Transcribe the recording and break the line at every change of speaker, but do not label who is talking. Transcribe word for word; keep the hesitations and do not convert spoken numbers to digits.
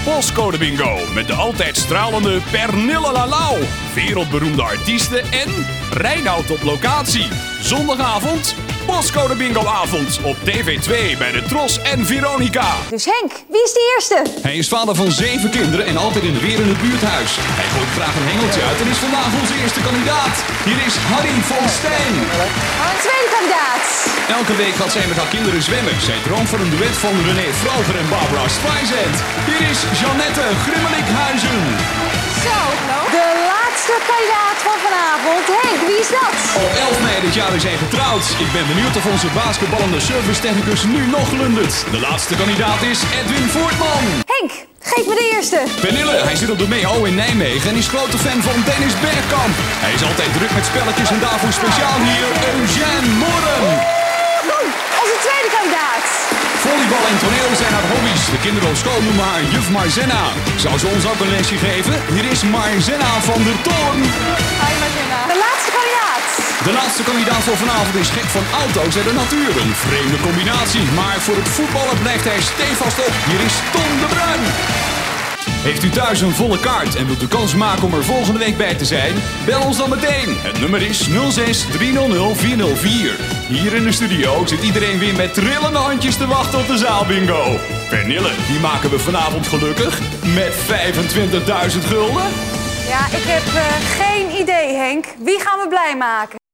Postcode Bingo met de altijd stralende Pernille Lalau. Wereldberoemde artiesten en Reinoud op locatie. Zondagavond, Postcode Bingo avond op T V twee bij de Tros en Veronica.
Dus Henk, wie is de eerste?
Hij is vader van zeven kinderen en altijd in de weer in het buurthuis. Hij gooit graag een hengeltje uit en is vandaag onze eerste kandidaat. Hier is Harry van Stijn.
Oh, een tweede kandidaat.
Elke week gaat zij met haar kinderen zwemmen. Zij droomt van een duet van René Vroger en Barbara Streisand. Hier is Jeannette Grimmelikhuizen.
Zo, de laatste kandidaat van vanavond. Henk, wie is dat?
Op elf mei dit jaar is hij getrouwd. Ik ben benieuwd of onze basketballende servicetechnicus nu nog glundert. De laatste kandidaat is Edwin Voortman.
Henk, geef me de eerste.
Pernille, hij zit op de Meho in Nijmegen en is grote fan van Dennis Bergkamp. Hij is altijd druk met spelletjes en daarvoor speciaal hier Eugène Morren.
Onze tweede kandidaat.
Volleybal en toneel zijn haar hobby's. De kinderen op school noemen haar juf Marzenna. Zou ze ons ook een lesje geven? Hier is Marzenna van der Toorn.
Hi Marzenna. De laatste kandidaat.
De laatste kandidaat voor vanavond is gek van auto's en de natuur. Een vreemde combinatie, maar voor het voetballen blijft hij stevast op. Hier is Tom de Bruin. Heeft u thuis een volle kaart en wilt u kans maken om er volgende week bij te zijn? Bel ons dan meteen. Het nummer is nul zes drie nul nul vier nul vier. Hier in de studio zit iedereen weer met trillende handjes te wachten op de zaalbingo. Pernille, die maken we vanavond gelukkig met vijfentwintigduizend gulden.
Ja, ik heb uh, geen idee Henk. Wie gaan we blij maken?